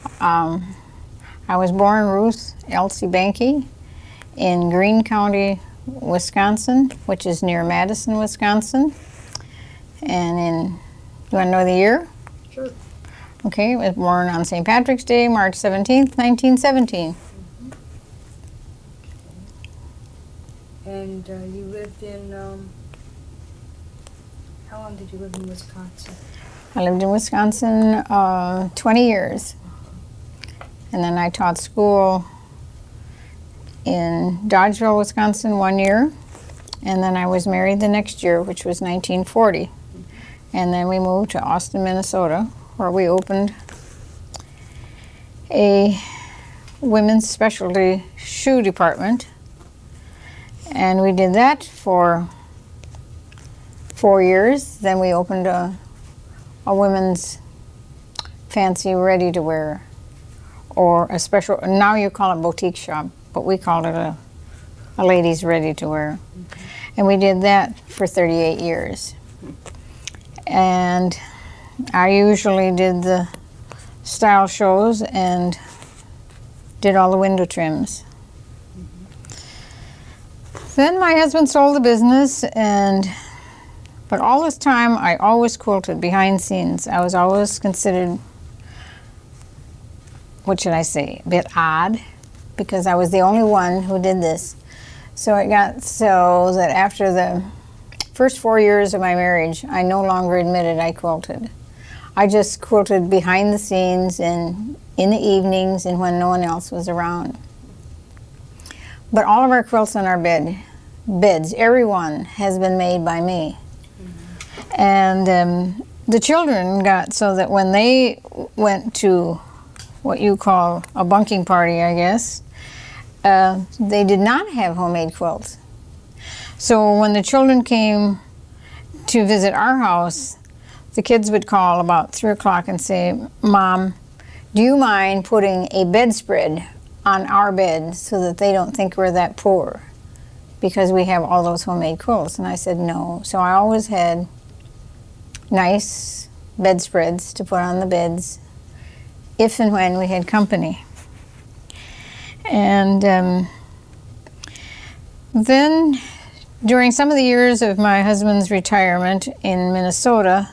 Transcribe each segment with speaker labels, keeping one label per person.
Speaker 1: I was born Ruth Elsie Banky in Greene County, Wisconsin, which is near Madison, Wisconsin. And you want to know the year?
Speaker 2: Sure.
Speaker 1: Okay, I was born on St. Patrick's Day, March 17th, 1917.
Speaker 2: And you lived in, how long did you live in Wisconsin?
Speaker 1: I lived in Wisconsin 20 years. And then I taught school in Dodgeville, Wisconsin 1 year. And then I was married the next year, which was 1940. And then we moved to Austin, Minnesota, where we opened a women's specialty shoe department. And we did that for 4 years. Then we opened a women's fancy ready-to-wear, or a special, now you call it boutique shop, but we called it a ladies ready-to-wear. And we did that for 38 years. And I usually did the style shows and did all the window trims. Then my husband sold the business, but all this time I always quilted behind scenes. I was always considered, what should I say, a bit odd, because I was the only one who did this. So it got so that after the first 4 years of my marriage, I no longer admitted I quilted. I just quilted behind the scenes and in the evenings and when no one else was around. But all of our quilts on our beds, every one has been made by me. And the children got so that when they went to what you call a bunking party, I guess, they did not have homemade quilts. So when the children came to visit our house, the kids would call about 3 o'clock and say, "Mom, do you mind putting a bedspread on our bed so that they don't think we're that poor, because we have all those homemade quilts?" And I said no. So I always had nice bedspreads to put on the beds if and when we had company. And then during some of the years of my husband's retirement in Minnesota,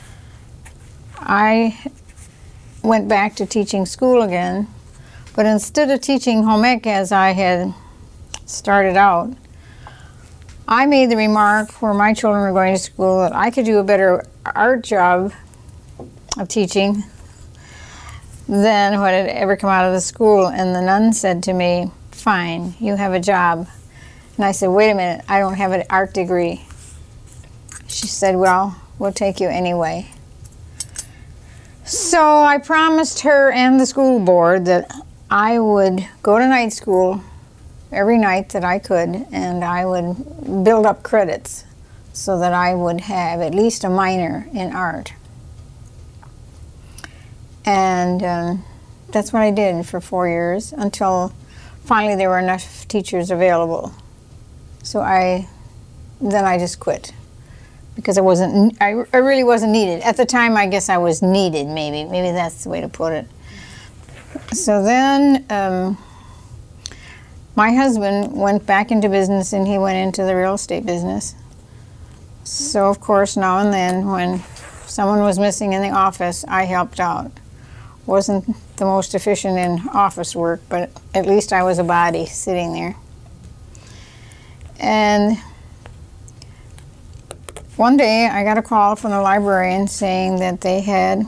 Speaker 1: I went back to teaching school again, but instead of teaching home ec as I had started out, I made the remark where my children were going to school that I could do a better art job of teaching than what had ever come out of the school. And the nun said to me, "Fine, you have a job." And I said, "Wait a minute, I don't have an art degree." She said, "Well, we'll take you anyway." So I promised her and the school board that I would go to night school every night that I could, and I would build up credits so that I would have at least a minor in art. And that's what I did for 4 years, until finally there were enough teachers available. So then I just quit, because I really wasn't needed. At the time, I guess I was needed, maybe that's the way to put it. So then my husband went back into business, and he went into the real estate business. So of course, now and then when someone was missing in the office, I helped out. Wasn't the most efficient in office work, but at least I was a body sitting there. And one day I got a call from the librarian saying that they had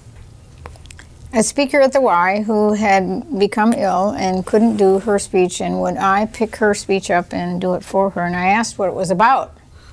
Speaker 1: a speaker at the Y who had become ill and couldn't do her speech, and would I pick her speech up and do it for her. And I asked what it was about.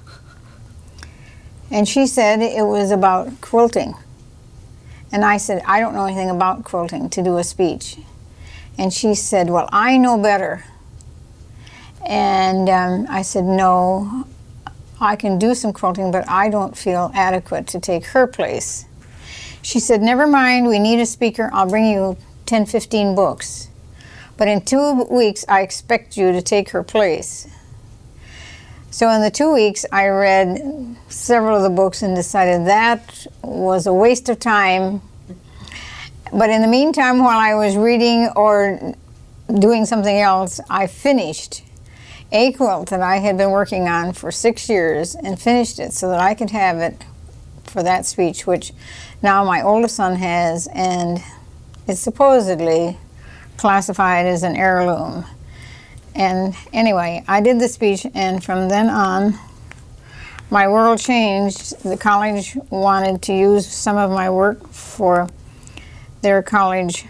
Speaker 1: And she said it was about quilting. And I said, "I don't know anything about quilting to do a speech." And she said, "Well, I know better." And I said, "No, I can do some quilting, but I don't feel adequate to take her place." She said, "Never mind, we need a speaker. I'll bring you 10, 15 books. But in 2 weeks, I expect you to take her place." So in the 2 weeks, I read several of the books and decided that was a waste of time. But in the meantime, while I was reading or doing something else, I finished a quilt that I had been working on for 6 years and finished it so that I could have it for that speech, which now my oldest son has, and it's supposedly classified as an heirloom. And anyway, I did the speech, and from then on, my world changed. The college wanted to use some of my work for their college,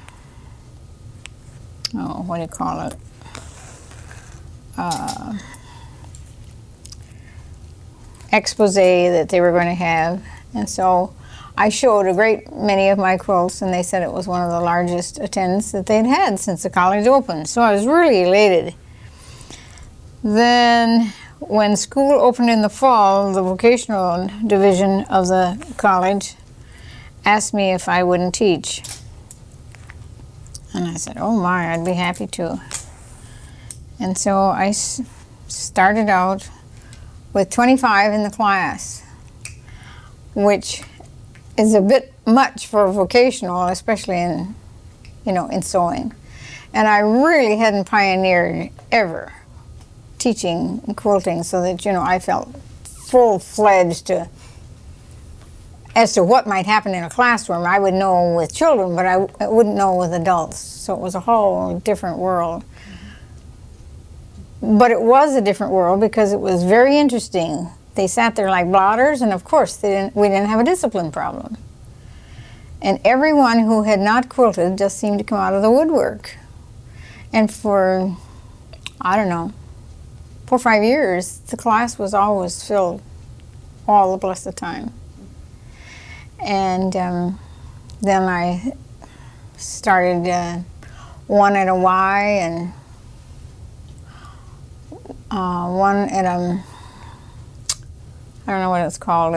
Speaker 1: oh, what do you call it? Expose that they were going to have. And so I showed a great many of my quilts, and they said it was one of the largest attendance that they'd had since the college opened. So I was really elated. Then when school opened in the fall, the vocational division of the college asked me if I wouldn't teach. And I said, oh my, I'd be happy to. And so I started out with 25 in the class, which is a bit much for vocational, especially in, you know, in sewing. And I really hadn't pioneered ever teaching quilting, so that, you know, I felt full-fledged as to what might happen in a classroom. I would know with children, but I wouldn't know with adults. So it was a whole different world. But it was a different world because it was very interesting. They sat there like blotters, and of course we didn't have a discipline problem. And everyone who had not quilted just seemed to come out of the woodwork. And for, I don't know, 4 or 5 years, the class was always filled all the blessed time. And then I started one at a Y and one at I don't know what it's called.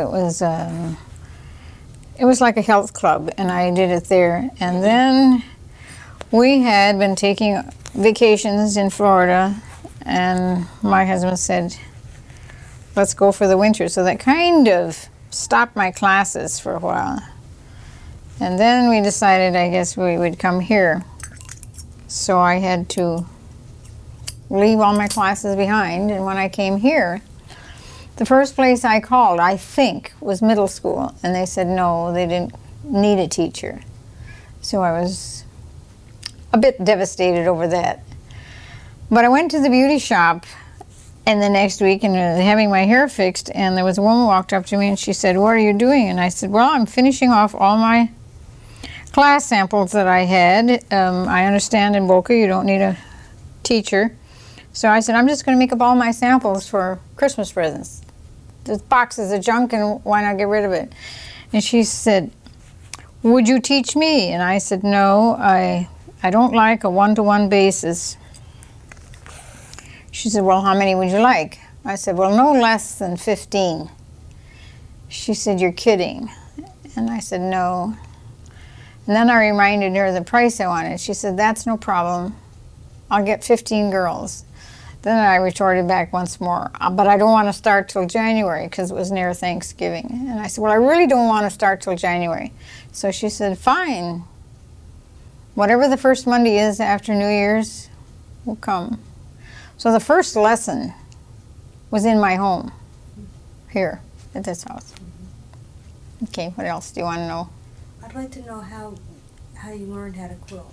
Speaker 1: It was like a health club, and I did it there. And then we had been taking vacations in Florida, and my husband said, let's go for the winter. So that kind of stopped my classes for a while. And then we decided, I guess, we would come here. So I had to leave all my classes behind, and when I came here, the first place I called, I think, was middle school, and they said no, they didn't need a teacher. So I was a bit devastated over that. But I went to the beauty shop and the next week and having my hair fixed, and there was a woman walked up to me and she said, what are you doing? And I said, well, I'm finishing off all my class samples that I had. I understand in Boca you don't need a teacher. So I said, I'm just going to make up all my samples for Christmas presents. This box is a junk, and why not get rid of it? And she said, would you teach me? And I said, no, I don't like a one-to-one basis. She said, well, how many would you like? I said, well, no less than 15. She said, you're kidding. And I said, no. And then I reminded her the price I wanted. She said, that's no problem. I'll get 15 girls. Then I retorted back once more, but I don't want to start till January because it was near Thanksgiving. And I said, well, I really don't want to start till January. So she said, fine. Whatever the first Monday is after New Year's will come. So the first lesson was in my home, here at this house. Okay, what else do you want to know?
Speaker 2: I'd like to know how you learned how to quilt.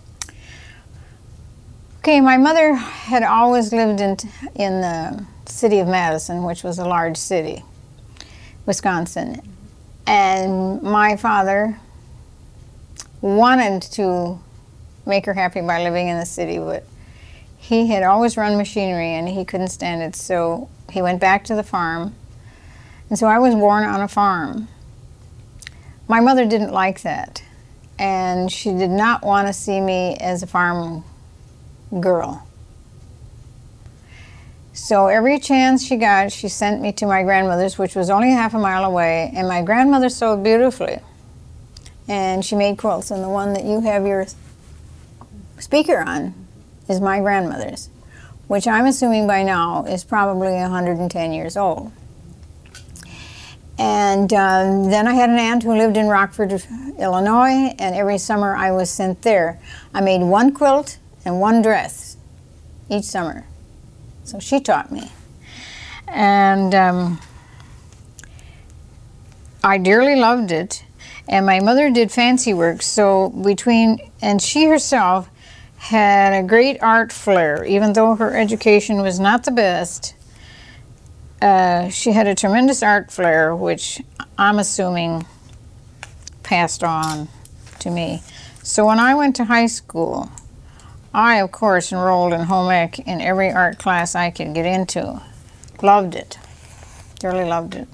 Speaker 1: Okay, my mother had always lived in the city of Madison, which was a large city, Wisconsin. And my father wanted to make her happy by living in the city, but he had always run machinery and he couldn't stand it, so he went back to the farm. And so I was born on a farm. My mother didn't like that, and she did not want to see me as a farm girl. So every chance she got, she sent me to my grandmother's, which was only half a mile away, and my grandmother sewed beautifully. And she made quilts, and the one that you have your speaker on is my grandmother's, which I'm assuming by now is probably 110 years old. And then I had an aunt who lived in Rockford, Illinois, and every summer I was sent there. I made one quilt and one dress each summer. So she taught me. And I dearly loved it. And my mother did fancy work, so and she herself had a great art flair, even though her education was not the best. She had a tremendous art flair, which I'm assuming passed on to me. So when I went to high school, I, of course, enrolled in home ec in every art class I could get into. Loved it. Really loved it.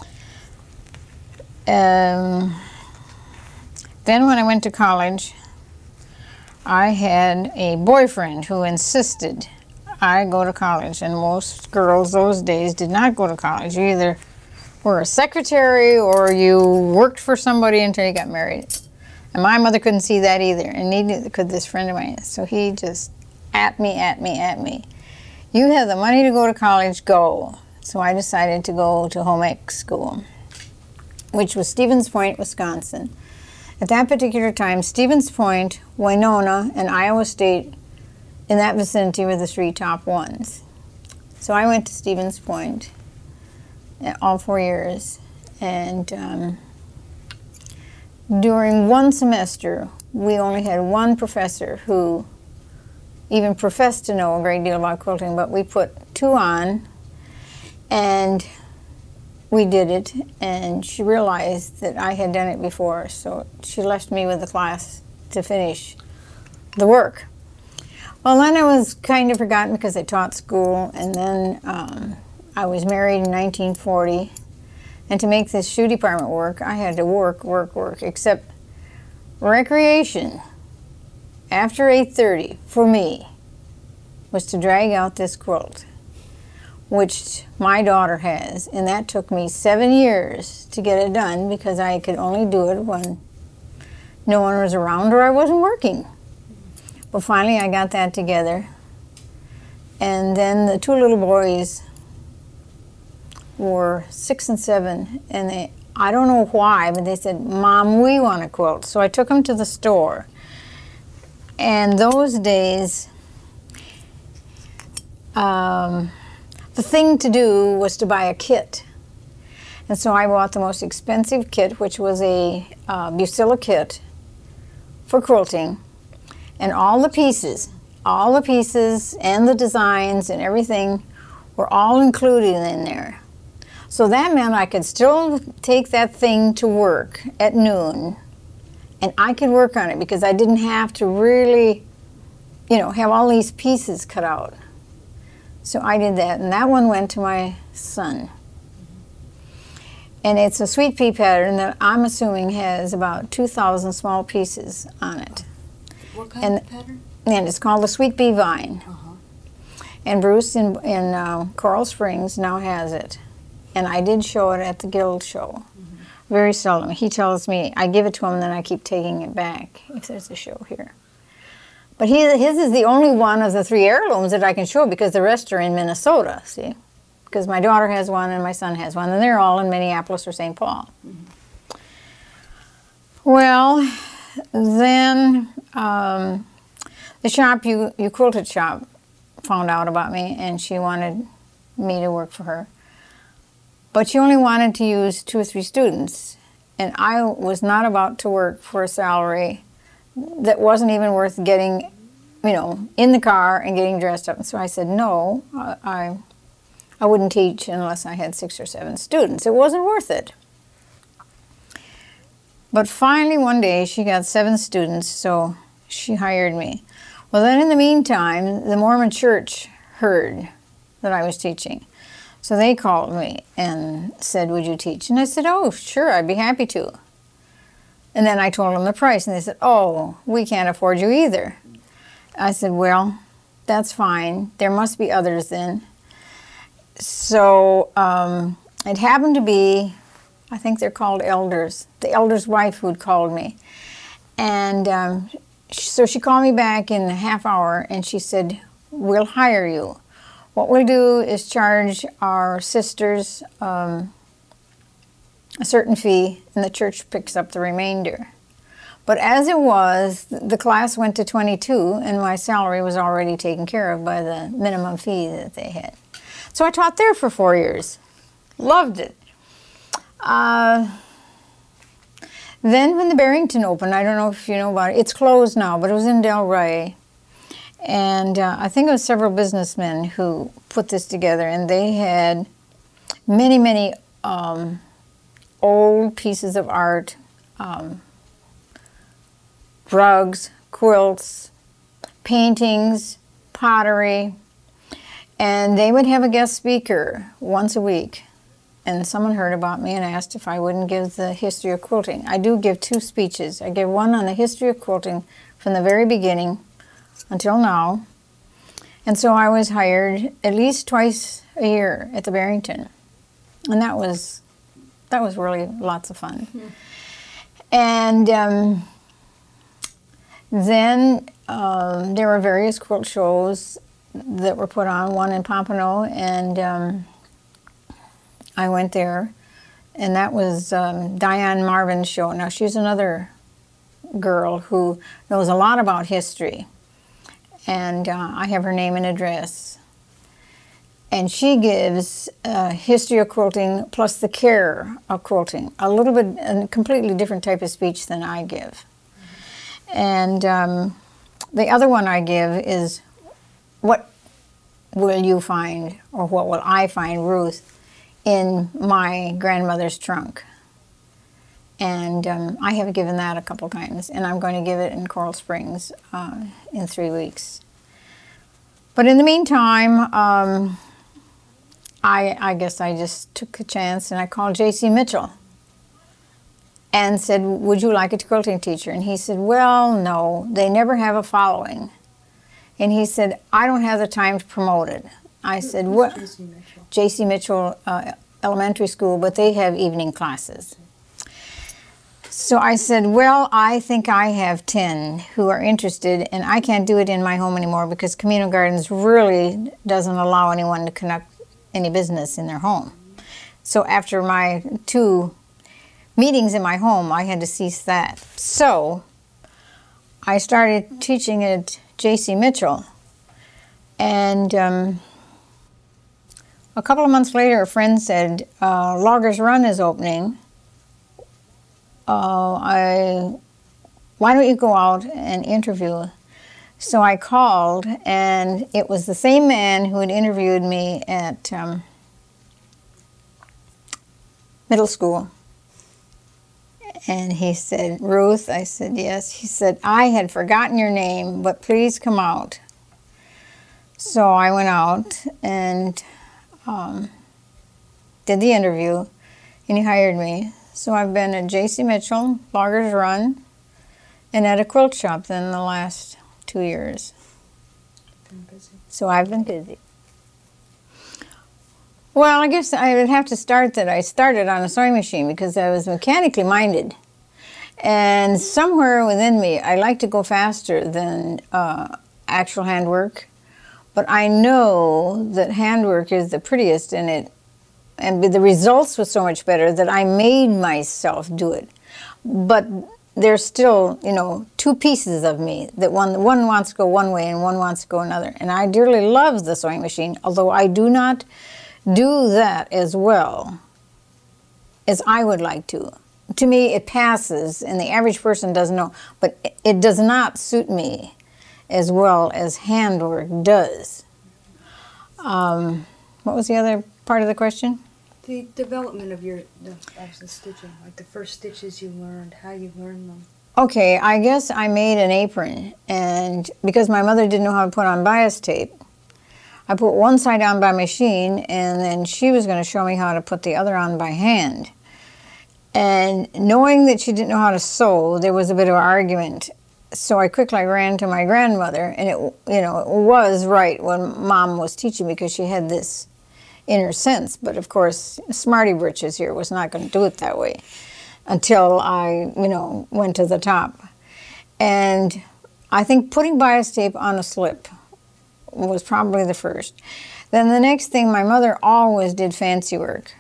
Speaker 1: Then when I went to college, I had a boyfriend who insisted I go to college, and most girls those days did not go to college. You either were a secretary or you worked for somebody until you got married. And my mother couldn't see that either, and neither could this friend of mine. So he just at me. You have the money to go to college, go. So I decided to go to home ec school, which was Stevens Point, Wisconsin. At that particular time, Stevens Point, Winona, and Iowa State in that vicinity were the three top ones. So I went to Stevens Point all 4 years, and during one semester, we only had one professor who even professed to know a great deal about quilting, but we put two on, and we did it, and she realized that I had done it before, so she left me with the class to finish the work. Well, then I was kind of forgotten because I taught school, and then I was married in 1940, and to make this shoe department work, I had to work, except recreation after 8:30 for me was to drag out this quilt, which my daughter has, and that took me 7 years to get it done because I could only do it when no one was around or I wasn't working. But finally I got that together, and then the two little boys were 6 and 7, and I don't know why, but they said, "Mom, we want a quilt." So I took them to the store, and those days the thing to do was to buy a kit. And so I bought the most expensive kit, which was a Bucilla kit for quilting. And all the pieces and the designs and everything were all included in there. So that meant I could still take that thing to work at noon, and I could work on it because I didn't have to really, have all these pieces cut out. So I did that, and that one went to my son. And it's a sweet pea pattern that I'm assuming has about 2,000 small pieces on it.
Speaker 2: What kind of pattern?
Speaker 1: And it's called the Sweet Pea Vine. And Bruce in Coral Springs now has it. And I did show it at the Guild show. Very seldom. He tells me, I give it to him, and then I keep taking it back if there's a show here. But his is the only one of the 3 heirlooms that I can show because the rest are in Minnesota, see? Because my daughter has one and my son has one, and they're all in Minneapolis or St. Paul. Well, then the shop, You Quilted shop, found out about me, and she wanted me to work for her. But she only wanted to use 2 or 3 students, and I was not about to work for a salary that wasn't even worth getting, in the car and getting dressed up. And so I said, no, I wouldn't teach unless I had 6 or 7 students. It wasn't worth it. But finally one day she got 7 students, so she hired me. Well, then in the meantime, the Mormon Church heard that I was teaching. So they called me and said, would you teach? And I said, oh, sure, I'd be happy to. And then I told them the price, and they said, oh, we can't afford you either. I said, well, that's fine. There must be others then. So it happened to be, I think they're called elders, the elder's wife who'd called me. And so she called me back in a half hour, and she said, we'll hire you. What we'll do is charge our sisters a certain fee, and the church picks up the remainder. But as it was, the class went to 22, and my salary was already taken care of by the minimum fee that they had. So I taught there for 4 years. Loved it. Then when the Barrington opened, I don't know if you know about it, it's closed now, but it was in Delray. And I think it was several businessmen who put this together, and they had many, many old pieces of art, rugs, quilts, paintings, pottery, and they would have a guest speaker once a week. And someone heard about me and asked if I wouldn't give the history of quilting. I do give 2 speeches. I give one on the history of quilting from the very beginning until now. And so I was hired at least twice a year at the Barrington. And that was really lots of fun. Mm-hmm. And then there were various quilt shows that were put on, one in Pompano, and I went there, and that was Diane Marvin's show. Now, she's another girl who knows a lot about history, and I have her name and address. And she gives history of quilting plus the care of quilting, a completely different type of speech than I give. And the other one I give is, what will you find, or what will I find, Ruth, in my grandmother's trunk? And I have given that a couple times, and I'm going to give it in Coral Springs in 3 weeks. But in the meantime, I guess I just took a chance, and I called J.C. Mitchell and said, would you like a quilting teacher? And he said, well, no, they never have a following. And he said, I don't have the time to promote it. I said, what? J.C. Mitchell. J.C. Mitchell Elementary School, but they have evening classes. So I said, well, I think I have 10 who are interested, and I can't do it in my home anymore because Camino Gardens really doesn't allow anyone to conduct any business in their home. So after my 2 meetings in my home, I had to cease that. So I started teaching at J.C. Mitchell, and a couple of months later, a friend said, Loggers Run is opening. Why don't you go out and interview? So I called, and it was the same man who had interviewed me at middle school. And he said, Ruth? I said, yes. He said, I had forgotten your name, but please come out. So I went out and did the interview, and he hired me. So I've been at J.C. Mitchell, Loggers Run, and at a quilt shop in the last 2 years. Been busy. So I've been busy. Well, I guess I would have to start that I started on a sewing machine because I was mechanically minded. And somewhere within me, I like to go faster than actual handwork. But I know that handwork is the prettiest in it, and the results were so much better that I made myself do it. But there's still, 2 pieces of me, that one wants to go one way and one wants to go another. And I dearly love the sewing machine, although I do not do that as well as I would like to. To me, it passes, and the average person doesn't know, but it does not suit me as well as handwork does. What was the other part of the question?
Speaker 2: The development of the stitching, like the first stitches you learned, how you learned them.
Speaker 1: Okay, I guess I made an apron, and because my mother didn't know how to put on bias tape, I put one side on by machine, and then she was going to show me how to put the other on by hand. And knowing that she didn't know how to sew, there was a bit of an argument. So I quickly ran to my grandmother, and it was right when Mom was teaching because she had this inner sense. But of course, Smarty Britches here was not going to do it that way until I, went to the top. And I think putting bias tape on a slip was probably the first. Then the next thing, my mother always did fancy work.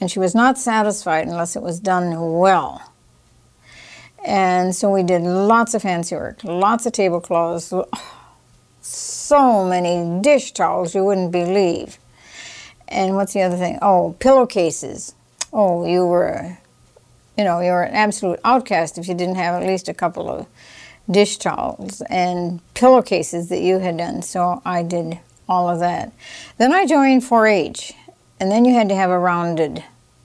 Speaker 1: And she was not satisfied unless it was done well. And so we did lots of fancy work, lots of tablecloths, so many dish towels you wouldn't believe. And what's the other thing? Oh, pillowcases. Oh, you were an absolute outcast if you didn't have at least a couple of dish towels and pillowcases that you had done. So I did all of that. Then I joined 4-H, and then you had to have a rounded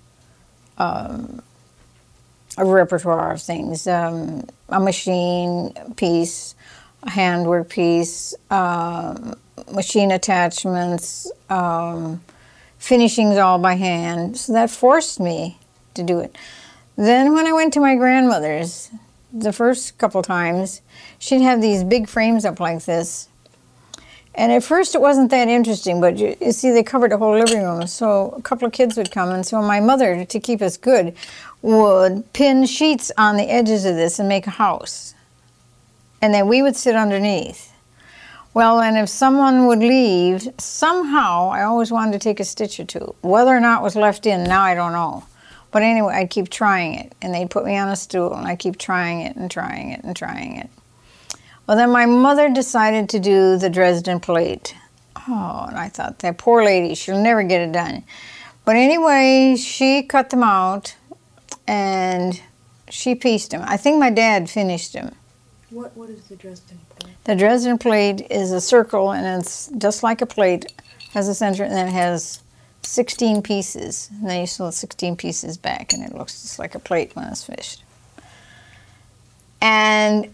Speaker 1: a repertoire of things, a machine piece, a handwork piece, machine attachments, finishings all by hand. So that forced me to do it. Then when I went to my grandmother's, the first couple times, she'd have these big frames up like this. And at first it wasn't that interesting, but you see, they covered the whole living room. So a couple of kids would come, and so my mother, to keep us good, would pin sheets on the edges of this and make a house. And then we would sit underneath. Well, and if someone would leave, somehow I always wanted to take a stitch or two. Whether or not it was left in, now I don't know. But anyway, I'd keep trying it, and they'd put me on a stool, and I'd keep trying it and trying it and trying it. Well, then my mother decided to do the Dresden plate. Oh, and I thought, that poor lady, she'll never get it done. But anyway, she cut them out, and she pieced them. I think my dad finished them.
Speaker 2: What is the Dresden plate?
Speaker 1: The Dresden plate is a circle, and it's just like a plate, has a center, and then it has 16 pieces. And then you sew 16 pieces back, and it looks just like a plate when it's finished. And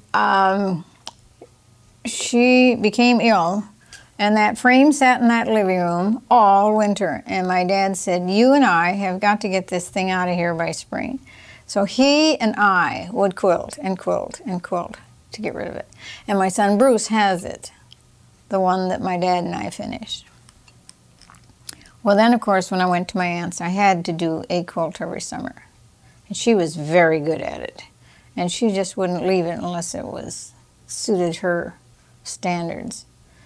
Speaker 1: she became ill, and that frame sat in that living room all winter. And my dad said, you and I have got to get this thing out of here by spring. So he and I would quilt and quilt and quilt to get rid of it. And my son Bruce has it, the one that my dad and I finished. Well, then, of course, when I went to my aunt's, I had to do a quilt every summer. And she was very good at it. And she just wouldn't leave it unless it suited her standards.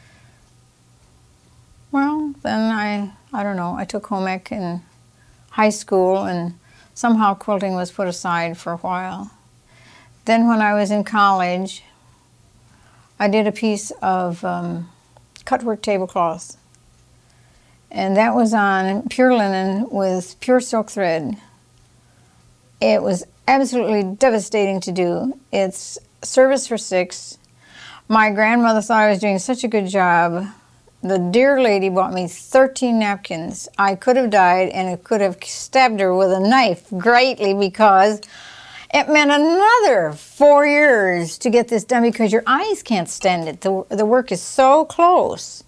Speaker 1: Well, then I don't know, I took home ec in high school, and somehow quilting was put aside for a while. Then when I was in college, I did a piece of cutwork tablecloths. And that was on pure linen with pure silk thread. It was absolutely devastating to do. It's service for 6. My grandmother thought I was doing such a good job. The dear lady bought me 13 napkins. I could have died, and it could have stabbed her with a knife greatly, because it meant another 4 years to get this done, because your eyes can't stand it. The work is so close.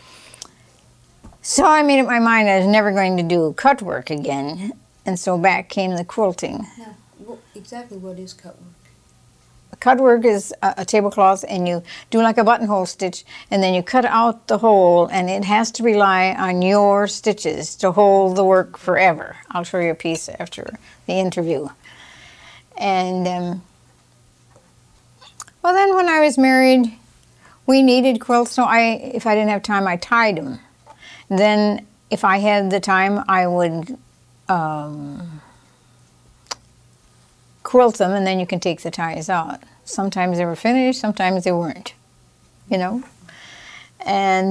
Speaker 1: So I made up my mind I was never going to do cut work again, and so back came the quilting.
Speaker 2: Now, exactly what is cut work?
Speaker 1: Cut work is a tablecloth, and you do like a buttonhole stitch, and then you cut out the hole, and it has to rely on your stitches to hold the work forever. I'll show you a piece after the interview. And well, then when I was married, we needed quilts, so if I didn't have time, I tied them. Then, if I had the time, I would quilt them, and then you can take the ties out. Sometimes they were finished, sometimes they weren't, you know. And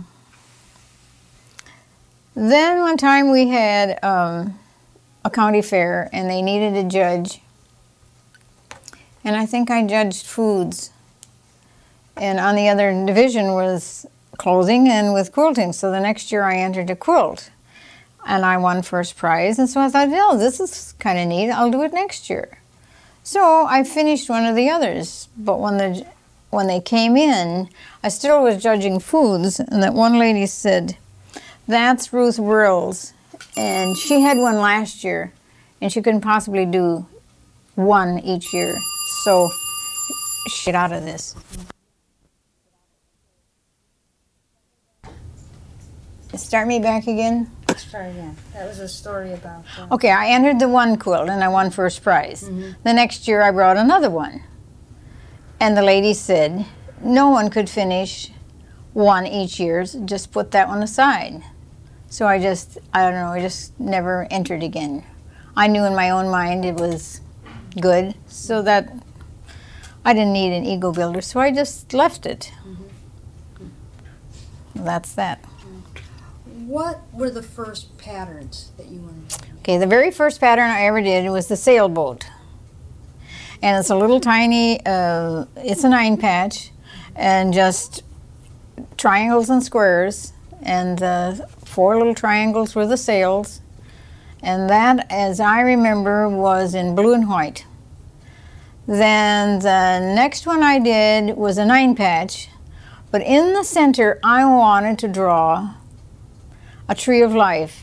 Speaker 1: then one time we had a county fair, and they needed a judge. And I think I judged foods. And on the other division was clothing and with quilting. So the next year I entered a quilt, and I won first prize. And so I thought, oh, this is kind of neat. I'll do it next year. So I finished one of the others. But when they came in, I still was judging foods, and that one lady said, that's Ruth Brills. And she had one last year, and she couldn't possibly do one each year. So get out of this. Start me back again?
Speaker 2: Let's try again. That was a story about...
Speaker 1: Okay, I entered the one quilt, and I won first prize. The next year I brought another one. And the lady said, no one could finish one each year, just put that one aside. So I don't know, I just never entered again. I knew in my own mind it was good, so that I didn't need an ego builder, so I just left it. That's that.
Speaker 2: What were the first patterns that you learned?
Speaker 1: Okay, the very first pattern I ever did was the sailboat. And it's a little tiny, it's a 9-patch, and just triangles and squares, and the 4 little triangles were the sails. And that, as I remember, was in blue and white. Then the next one I did was a 9-patch, but in the center I wanted to draw a tree of life.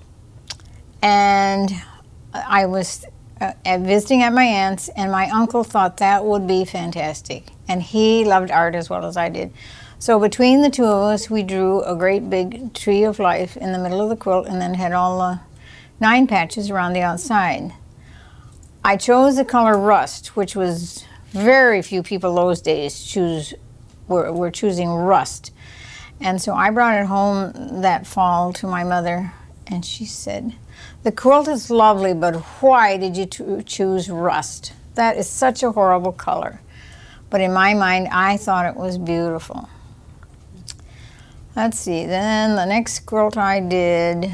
Speaker 1: And I was visiting at my aunt's, and my uncle thought that would be fantastic. And he loved art as well as I did. So between the two of us, we drew a great big tree of life in the middle of the quilt, and then had all the 9 patches around the outside. I chose the color rust, which was very few people those days were choosing rust. And so I brought it home that fall to my mother, and she said, "The quilt is lovely, but why did you choose rust? That is such a horrible color." But in my mind, I thought it was beautiful. Let's see, then the next quilt I did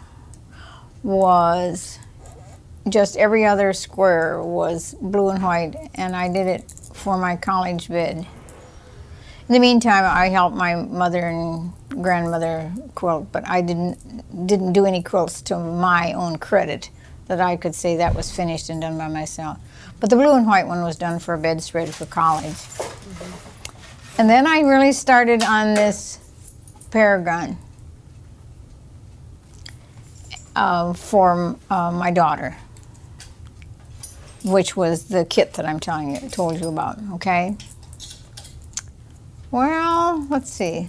Speaker 1: was just every other square was blue and white, and I did it for my college bed. In the meantime, I helped my mother and grandmother quilt, but I didn't do any quilts to my own credit that I could say that was finished and done by myself. But the blue and white one was done for a bedspread for college. And then I really started on this Paragon for my daughter, which was the kit that I'm told you about, okay? Well, let's see.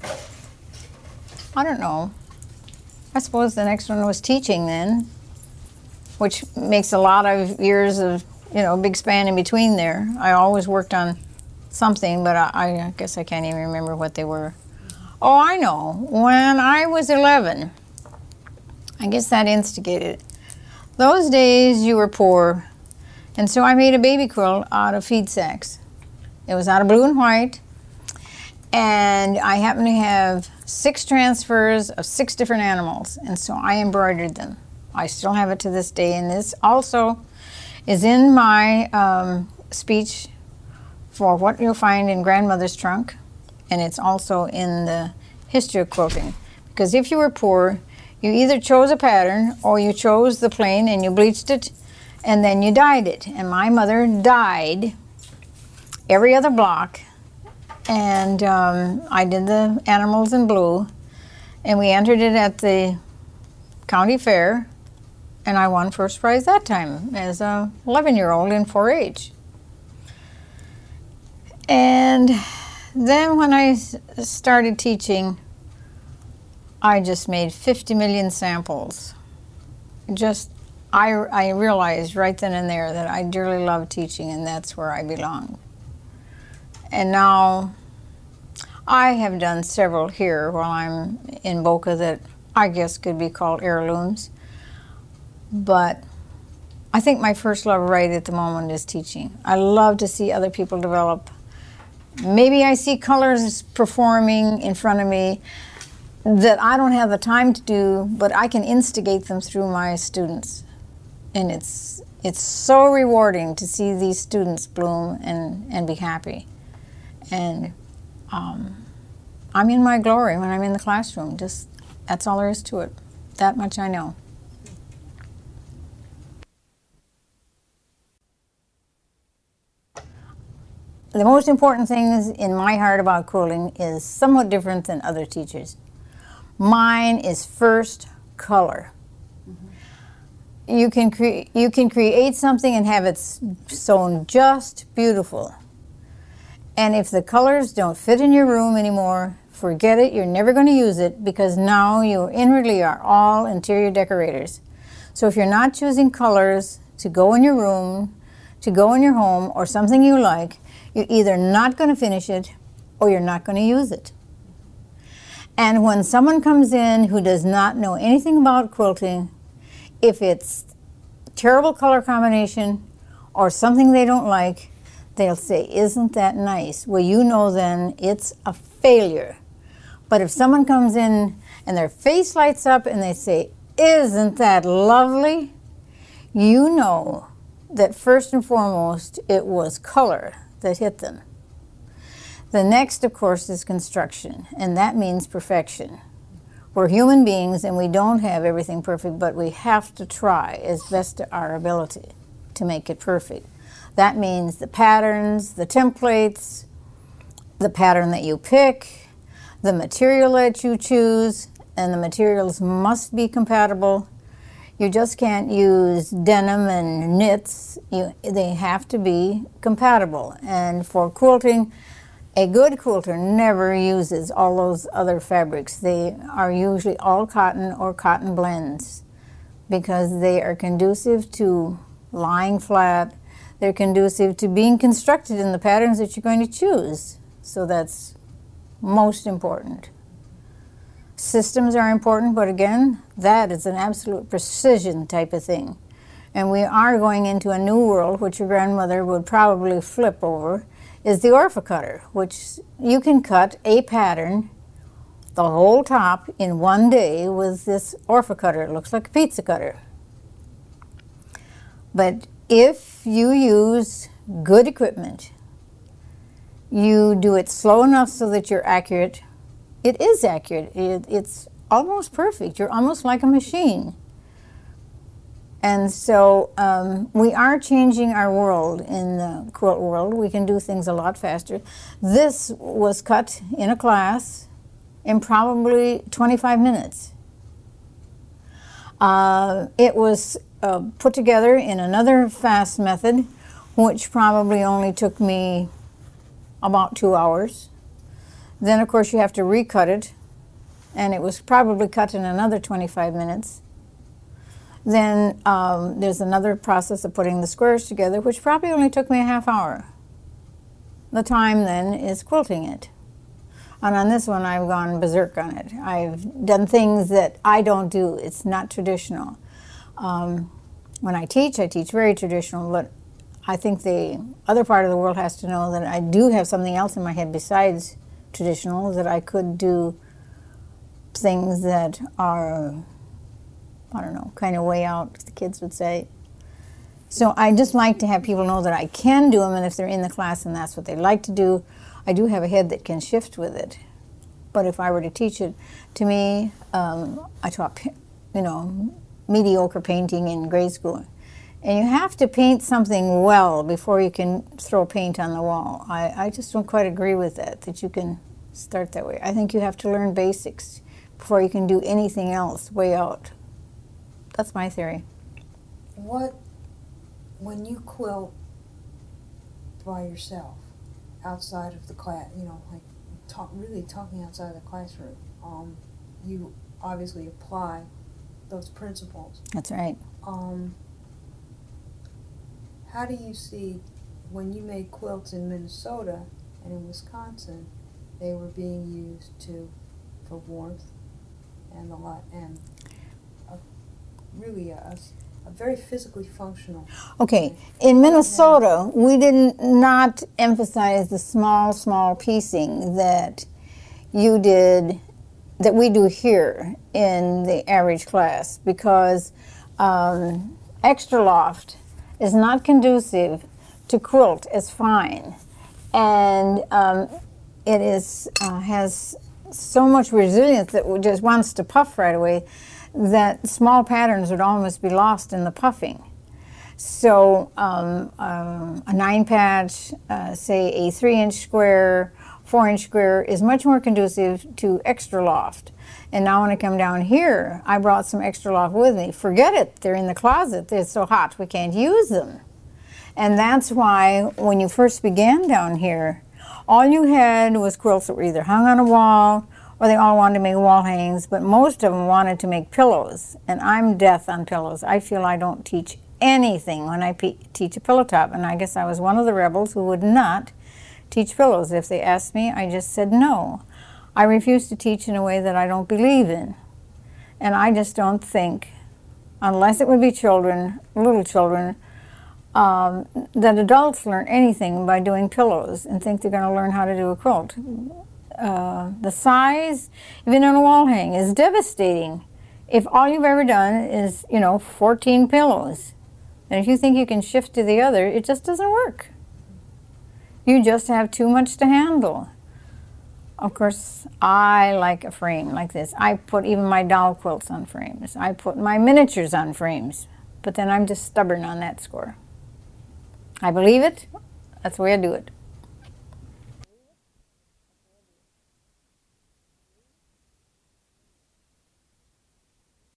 Speaker 1: I don't know. I suppose the next one was teaching then, which makes a lot of years of, you know, big span in between there. I always worked on something, but I guess I can't even remember what they were. Oh, I know. When I was 11, I guess that instigated it. Those days you were poor, and so I made a baby quilt out of feed sacks. It was out of blue and white, and I happened to have 6 transfers of 6 different animals, and so I embroidered them. I still have it to this day, and this also is in my speech for what you'll find in Grandmother's Trunk, and it's also in the history of quilting. Because if you were poor, you either chose a pattern or you chose the plain and you bleached it and then you dyed it. And my mother dyed every other block, and I did the animals in blue, and we entered it at the county fair, and I won first prize that time as a 11-year-old in 4-H. And then when I started teaching, I just made 50 million samples. I realized right then and there that I dearly love teaching, and that's where I belong. And now I have done several here while I'm in Boca that I guess could be called heirlooms. But I think my first love right at the moment is teaching. I love to see other people develop. Maybe I see colors performing in front of me that I don't have the time to do, but I can instigate them through my students. And it's so rewarding to see these students bloom and be happy. And I'm in my glory when I'm in the classroom. Just, that's all there is to it. That much I know. The most important thing in my heart about quilting is somewhat different than other teachers. Mine is first color. You can create something and have it sewn just beautiful. And if the colors don't fit in your room anymore, forget it. You're never going to use it, because now you inwardly are all interior decorators. So if you're not choosing colors to go in your room, to go in your home, or something you like, you're either not going to finish it or you're not going to use it. And when someone comes in who does not know anything about quilting, if it's terrible color combination or something they don't like, they'll say, "Isn't that nice?" Well, you know then it's a failure. But if someone comes in and their face lights up and they say, "Isn't that lovely?" you know that first and foremost it was color that hit them. The next, of course, is construction, and that means perfection. We're human beings and we don't have everything perfect, but we have to try as best to our ability to make it perfect. That means the patterns, the templates, the pattern that you pick, the material that you choose, and the materials must be compatible. You just can't use denim and knits. They have to be compatible. And for quilting, a good quilter never uses all those other fabrics. They are usually all cotton or cotton blends because they are conducive to lying flat. They're conducive to being constructed in the patterns that you're going to choose. So that's most important. Systems are important, but again, that is an absolute precision type of thing. And we are going into a new world, which your grandmother would probably flip over, is the Orpha-Cutter, which you can cut a pattern, the whole top, in one day with this Orpha-Cutter. It looks like a pizza cutter. But if you use good equipment, you do it slow enough so that you're accurate. It is accurate. It's almost perfect. You're almost like a machine. And so we are changing our world in the quilt world. We can do things a lot faster. This was cut in a class in probably 25 minutes. It was put together in another fast method, which probably only took me about 2 hours. Then, of course, you have to recut it, and it was probably cut in another 25 minutes. Then there's another process of putting the squares together, which probably only took me a half hour. The time then is quilting it. And on this one, I've gone berserk on it. I've done things that I don't do. It's not traditional. When I teach very traditional, but I think the other part of the world has to know that I do have something else in my head besides traditional, that I could do things that are, I don't know, kind of way out, the kids would say. So I just like to have people know that I can do them, and if they're in the class and that's what they like to do, I do have a head that can shift with it. But if I were to teach it, to me, I taught, mediocre painting in grade school. And you have to paint something well before you can throw paint on the wall. I just don't quite agree with that you can start that way. I think you have to learn basics before you can do anything else way out. That's my theory.
Speaker 2: When you quilt by yourself, outside of the class, really talking outside the classroom, you obviously apply those principles.
Speaker 1: That's right.
Speaker 2: How do you see, when you made quilts in Minnesota and in Wisconsin, they were being used for warmth and really a very physically functional.
Speaker 1: Okay, in Minnesota, we did not emphasize the small piecing that you did, that we do here in the average class, because extra loft is not conducive to quilt as fine, and it has so much resilience that it just wants to puff right away, that small patterns would almost be lost in the puffing. So a 9-patch, say a 3-inch square, 4-inch square, is much more conducive to extra loft. And now when I come down here, I brought some extra loft with me. Forget it, they're in the closet, it's so hot we can't use them. And that's why when you first began down here, all you had was quilts that were either hung on a wall, or they all wanted to make wall hangings, but most of them wanted to make pillows. And I'm death on pillows. I feel I don't teach anything when I teach a pillow top, and I guess I was one of the rebels who would not teach pillows. If they asked me, I just said no. I refuse to teach in a way that I don't believe in. And I just don't think, unless it would be children, little children, that adults learn anything by doing pillows and think they're going to learn how to do a quilt. The size, even in a wall hang, is devastating if all you've ever done is, 14 pillows. And if you think you can shift to the other, it just doesn't work. You just have too much to handle. Of course, I like a frame like this. I put even my doll quilts on frames. I put my miniatures on frames. But then I'm just stubborn on that score. I believe it. That's the way I do it.